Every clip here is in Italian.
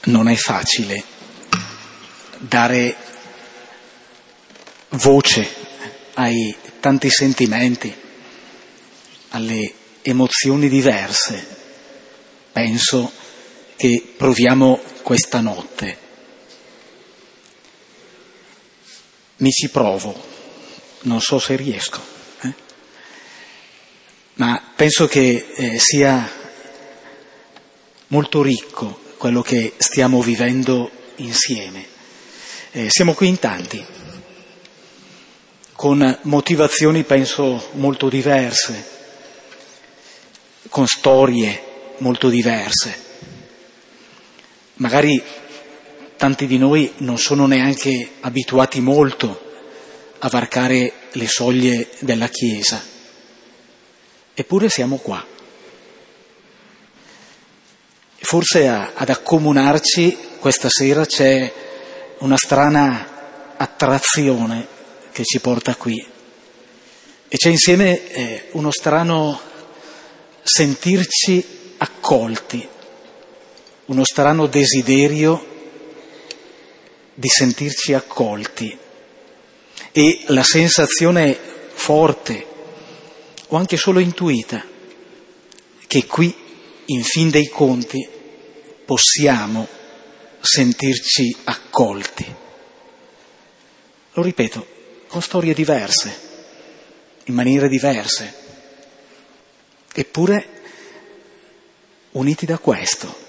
non è facile dare voce ai tanti sentimenti, alle emozioni diverse, penso, che proviamo questa notte. Mi ci provo, non so se riesco, ma penso che sia molto ricco quello che stiamo vivendo insieme. Siamo qui in tanti, con motivazioni penso molto diverse, con storie molto diverse. Magari tanti di noi non sono neanche abituati molto a varcare le soglie della Chiesa, eppure siamo qua. Forse ad accomunarci questa sera c'è una strana attrazione che ci porta qui e c'è insieme uno strano sentirci accolti, uno strano desiderio di sentirci accolti e la sensazione forte o anche solo intuita che qui, in fin dei conti, possiamo sentirci accolti. Lo ripeto, con storie diverse, in maniere diverse, eppure uniti da questo.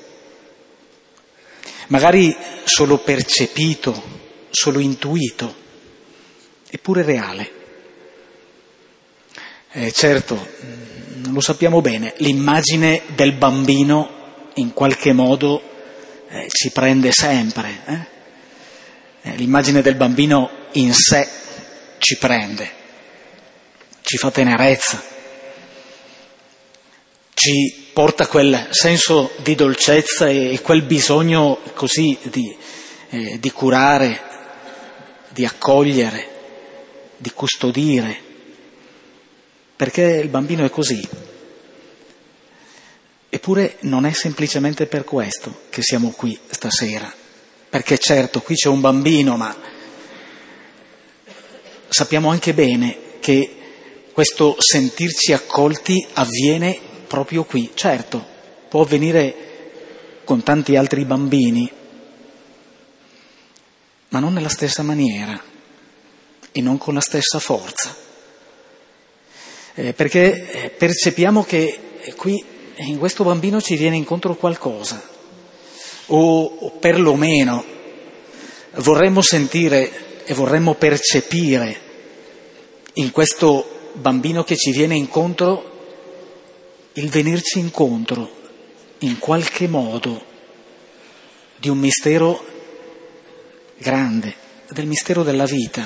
Magari solo percepito, solo intuito, eppure reale. Certo, lo sappiamo bene, l'immagine del bambino in qualche modo ci prende sempre. L'immagine del bambino in sé ci prende, ci fa tenerezza, ci porta quel senso di dolcezza e quel bisogno così di curare, di accogliere, di custodire, perché il bambino è così. Eppure non è semplicemente per questo che siamo qui stasera, perché certo qui c'è un bambino, ma sappiamo anche bene che questo sentirci accolti avviene proprio qui. Certo, può avvenire con tanti altri bambini, ma non nella stessa maniera e non con la stessa forza. Perché percepiamo che qui in questo bambino ci viene incontro qualcosa, o perlomeno vorremmo sentire e vorremmo percepire in questo bambino che ci viene incontro il venirci incontro in qualche modo di un mistero grande, del mistero della vita.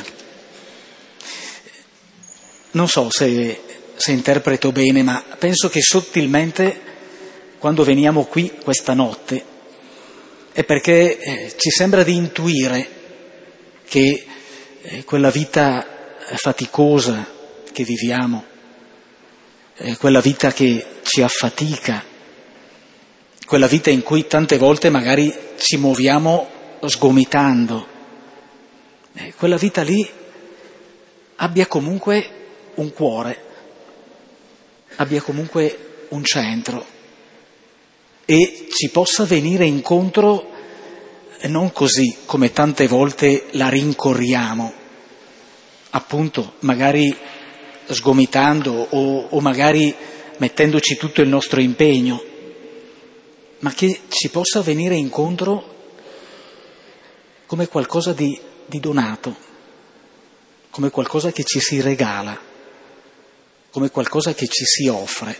Non so se interpreto bene, ma penso che sottilmente quando veniamo qui questa notte è perché ci sembra di intuire che quella vita faticosa che viviamo, quella vita che ci affatica, quella vita in cui tante volte magari ci muoviamo sgomitando, quella vita lì abbia comunque un cuore, abbia comunque un centro e ci possa venire incontro non così come tante volte la rincorriamo, appunto magari sgomitando o magari mettendoci tutto il nostro impegno, ma che ci possa venire incontro come qualcosa di donato, come qualcosa che ci si regala, come qualcosa che ci si offre,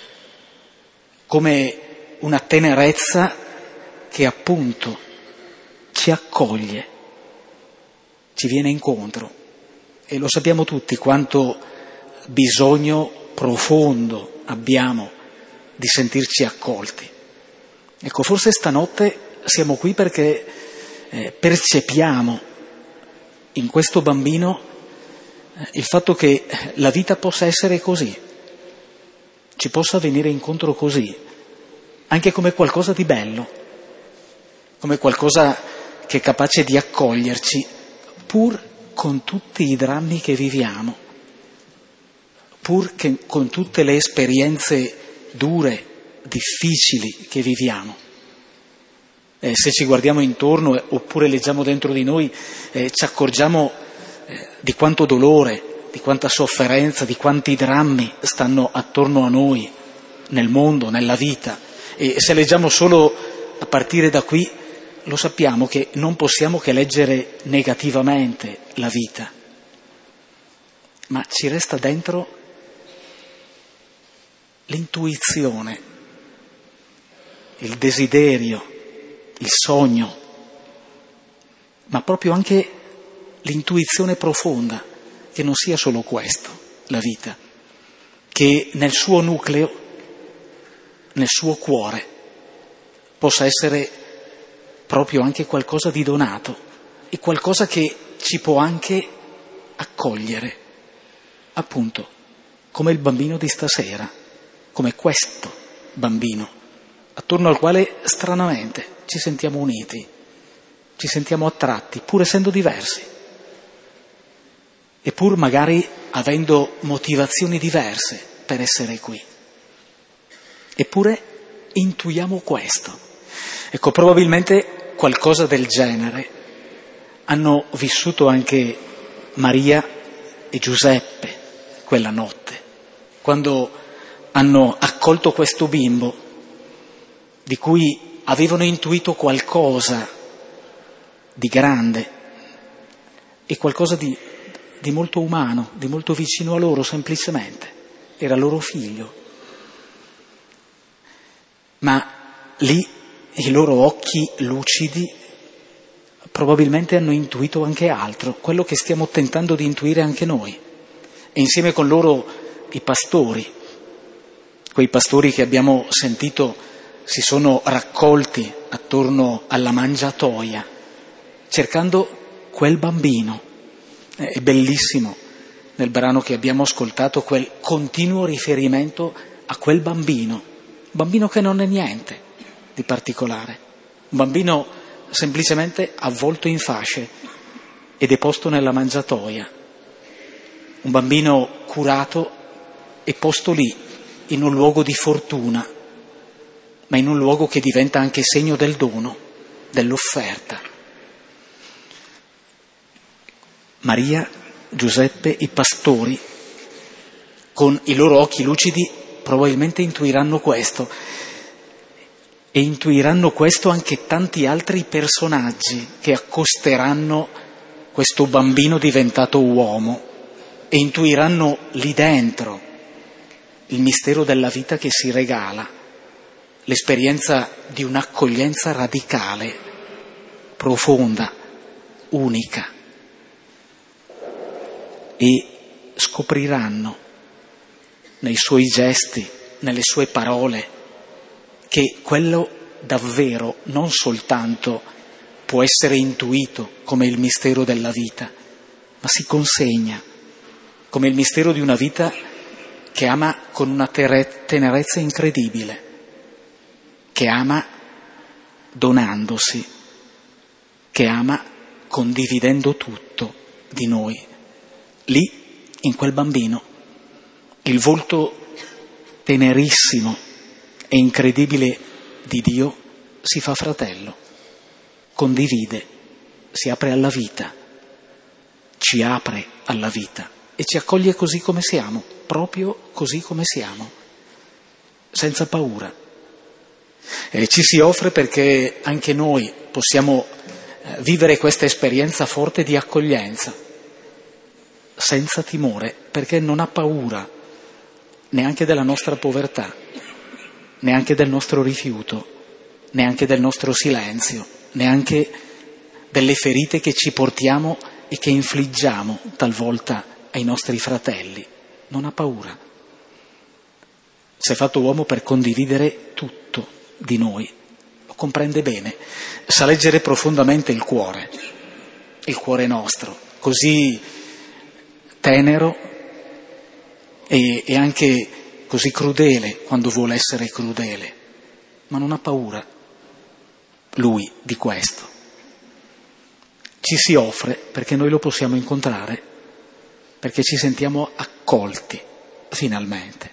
come una tenerezza che appunto ci accoglie, ci viene incontro. E lo sappiamo tutti quanto bisogno profondo abbiamo di sentirci accolti. Ecco, forse stanotte siamo qui perché percepiamo in questo bambino il fatto che la vita possa essere così, ci possa venire incontro così, anche come qualcosa di bello, come qualcosa che è capace di accoglierci, pur con tutti i drammi che viviamo, pur con tutte le esperienze dure, difficili che viviamo. Se ci guardiamo intorno oppure leggiamo dentro di noi, ci accorgiamo di quanto dolore, di quanta sofferenza, di quanti drammi stanno attorno a noi, nel mondo, nella vita. E se leggiamo solo a partire da qui, lo sappiamo che non possiamo che leggere negativamente la vita, ma ci resta dentro l'intuizione, il desiderio, il sogno, ma proprio anche l'intuizione profonda che non sia solo questo, la vita, che nel suo nucleo, nel suo cuore, possa essere proprio anche qualcosa di donato e qualcosa che ci può anche accogliere, appunto, come il bambino di stasera, come questo bambino, attorno al quale stranamente ci sentiamo uniti, ci sentiamo attratti, pur essendo diversi, e pur magari avendo motivazioni diverse per essere qui. Eppure intuiamo questo. Ecco, probabilmente qualcosa del genere hanno vissuto anche Maria e Giuseppe quella notte, quando hanno accolto questo bimbo di cui avevano intuito qualcosa di grande e qualcosa di molto umano, di molto vicino a loro semplicemente. Era loro figlio. Ma lì i loro occhi lucidi probabilmente hanno intuito anche altro, quello che stiamo tentando di intuire anche noi. E insieme con loro i pastori, quei pastori che abbiamo sentito si sono raccolti attorno alla mangiatoia, cercando quel bambino. È bellissimo nel brano che abbiamo ascoltato quel continuo riferimento a quel bambino che non è niente di particolare, un bambino semplicemente avvolto in fasce e deposto nella mangiatoia, un bambino curato e posto lì in un luogo di fortuna, ma in un luogo che diventa anche segno del dono, dell'offerta. Maria, Giuseppe, i pastori, con i loro occhi lucidi, probabilmente intuiranno questo, e intuiranno questo anche tanti altri personaggi che accosteranno questo bambino diventato uomo e intuiranno lì dentro il mistero della vita che si regala, l'esperienza di un'accoglienza radicale, profonda, unica. E scopriranno nei suoi gesti, nelle sue parole, che quello davvero non soltanto può essere intuito come il mistero della vita, ma si consegna come il mistero di una vita che ama con una tenerezza incredibile, che ama donandosi, che ama condividendo tutto di noi. Lì, in quel bambino, il volto tenerissimo e incredibile di Dio si fa fratello, condivide, si apre alla vita, ci apre alla vita e ci accoglie così come siamo, proprio così come siamo, senza paura. E ci si offre perché anche noi possiamo vivere questa esperienza forte di accoglienza, senza timore, perché non ha paura neanche della nostra povertà, neanche del nostro rifiuto, neanche del nostro silenzio, neanche delle ferite che ci portiamo e che infliggiamo talvolta ai nostri fratelli. Non ha paura. Si è fatto uomo per condividere tutto di noi, lo comprende bene, sa leggere profondamente il cuore nostro, così tenero e anche così crudele quando vuole essere crudele, ma non ha paura, Lui di questo. Ci si offre perché noi lo possiamo incontrare, perché ci sentiamo accolti finalmente.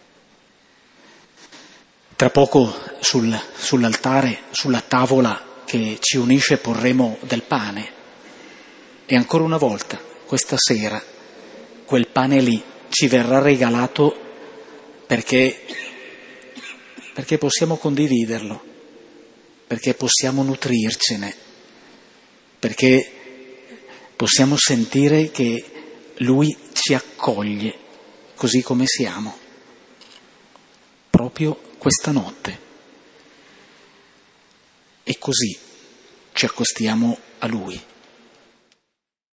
Tra poco sull'altare, sulla tavola che ci unisce, porremo del pane. E ancora una volta, questa sera, quel pane lì ci verrà regalato perché possiamo condividerlo, perché possiamo nutrircene, perché possiamo sentire che Lui ci accoglie così come siamo, proprio questa notte. E così ci accostiamo a Lui.